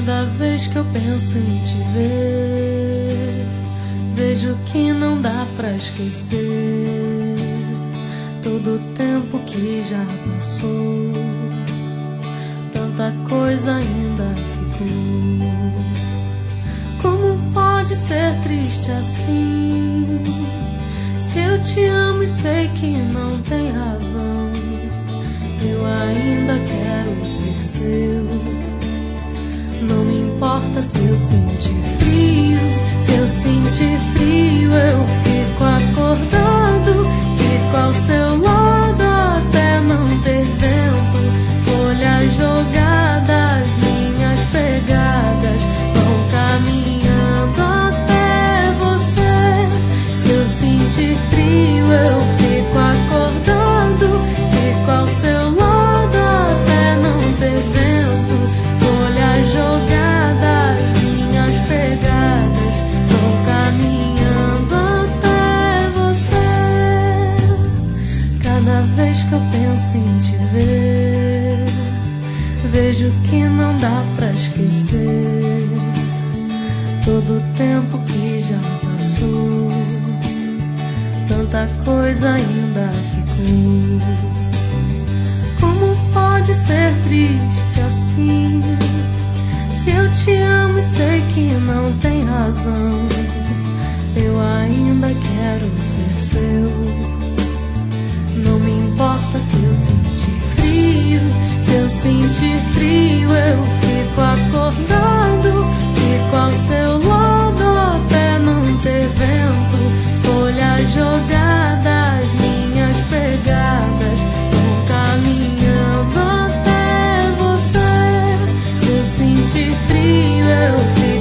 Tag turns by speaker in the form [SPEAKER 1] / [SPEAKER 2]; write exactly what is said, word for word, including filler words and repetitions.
[SPEAKER 1] Cada vez que eu penso em te ver, vejo que não dá pra esquecer todo o tempo que já passou. Tanta coisa ainda ficou. Como pode ser triste assim? Se eu te amo e sei que não tem razão, eu ainda quero ser seu. Não me importa se eu sentir frio. Se eu sentir frio, eu fico acordado, fico ao seu lado até não ter vento. Folhas jogadas, minhas pegadas vão caminhando até você. Se eu sentir frio, eu fico acordado, fico ao seu lado até não ter vento. Folhas jogadas, minhas pegadas vão caminhando até você. Cada vez que eu penso em te ver, vejo que não dá pra esquecer todo o tempo que já passou. Tanta coisa ainda ficou. Como pode ser triste assim? Se eu te amo e sei que não tem razão, eu ainda quero ser seu. Não me importa se eu sentir frio. Se eu sentir frio, eu fico acordado, fico ao seu lado até não ter vento. Folhas jogadas, minhas pegadas vão caminhando até você. Se eu sentir frio, eu fico